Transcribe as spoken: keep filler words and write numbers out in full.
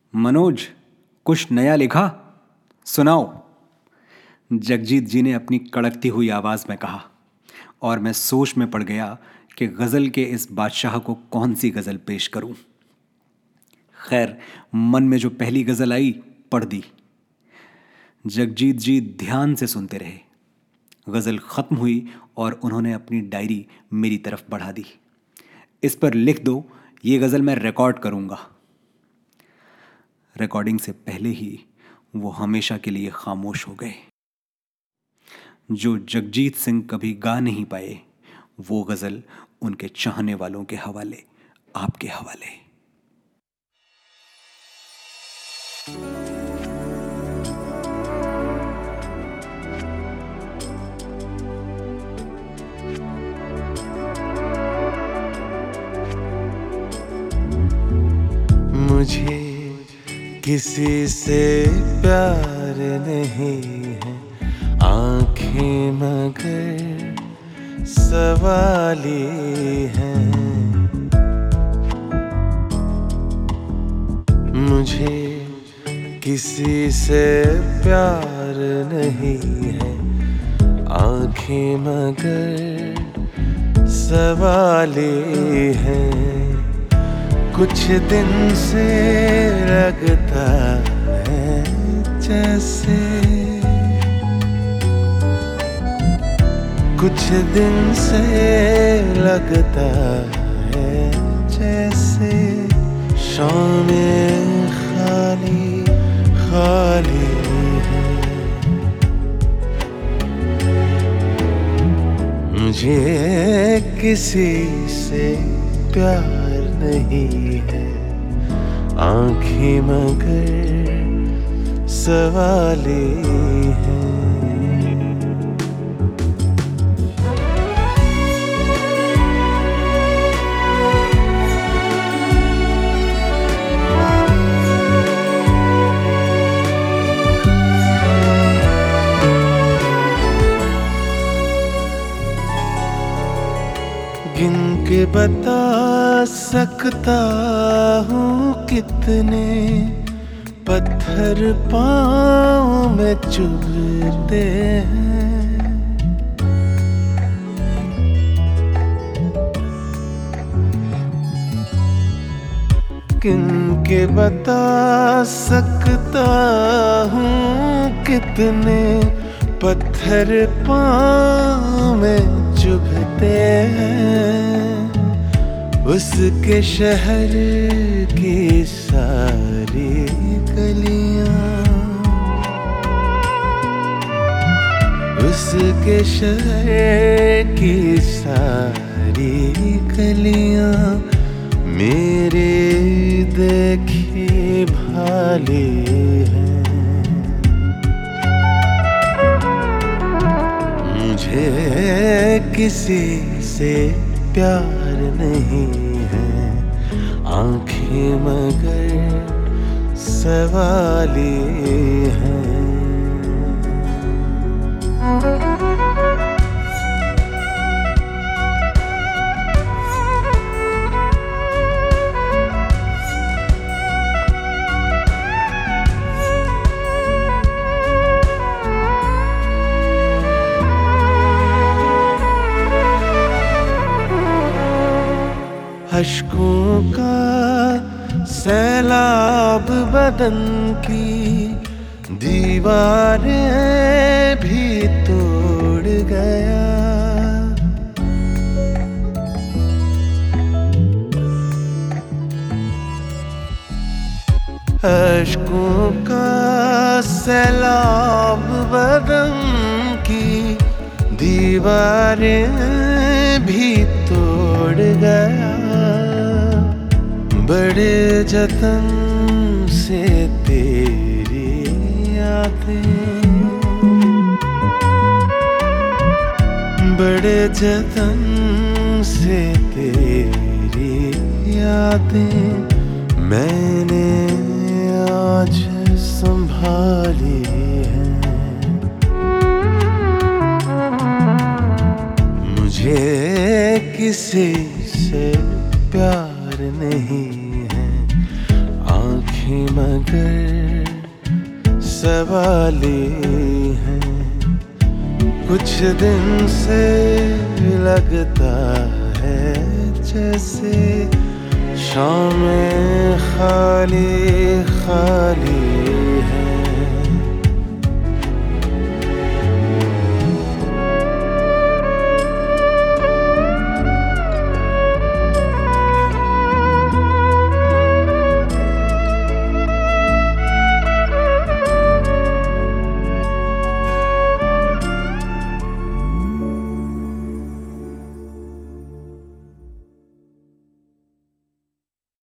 मनोज, कुछ नया लिखा? सुनाओ। जगजीत जी ने अपनी कड़कती हुई आवाज में कहा, और मैं सोच में पड़ गया कि गजल के इस बादशाह को कौन सी गजल पेश करूं। खैर, मन में जो पहली गजल आई पढ़ दी। जगजीत जी ध्यान से सुनते रहे। गजल खत्म हुई और उन्होंने अपनी डायरी मेरी तरफ बढ़ा दी। इस पर लिख दो, ये गजल मैं रिकॉर्ड करूंगा। रिकॉर्डिंग से पहले ही वो हमेशा के लिए खामोश हो गए। जो जगजीत सिंह कभी गा नहीं पाए, वो गजल उनके चाहने वालों के हवाले, आपके हवाले। मुझे किसी से प्यार नहीं है, आंखें मगर सवाली हैं। मुझे किसी से प्यार नहीं है, आंखें मगर सवाली हैं। कुछ दिन से लगता है जैसे, कुछ दिन से लगता है जैसे शामें खाली खाली है। मुझे किसी से प्यार नहीं है, आंखें मगर सवाली हैं। गिन के बता सकता हूँ कितने पत्थर पाँव में चुभते हैं। गिन के बता सकता हूँ कितने पत्थर पाँव में चुभते हैं। उसके शहर की सारी गलियां, उसके शहर की सारी गलियां मेरे देखी भाली हैं। मुझे किसी से प्यार नहीं है, आंखें मगर सवाली हैं। अश्कों का सैलाब बदन की दीवारें भी तोड़ गया। अश्कों का सैलाब बदन की दीवारें भी तोड़ गया। बड़े जतन से तेरी यादें, बड़े जतन से तेरी यादें मैंने आज संभाली हैं। मुझे किसी से प्यार नहीं है, आंखें आंखें मगर सवाली हैं। कुछ दिन से लगता है जैसे शामें खाली खाली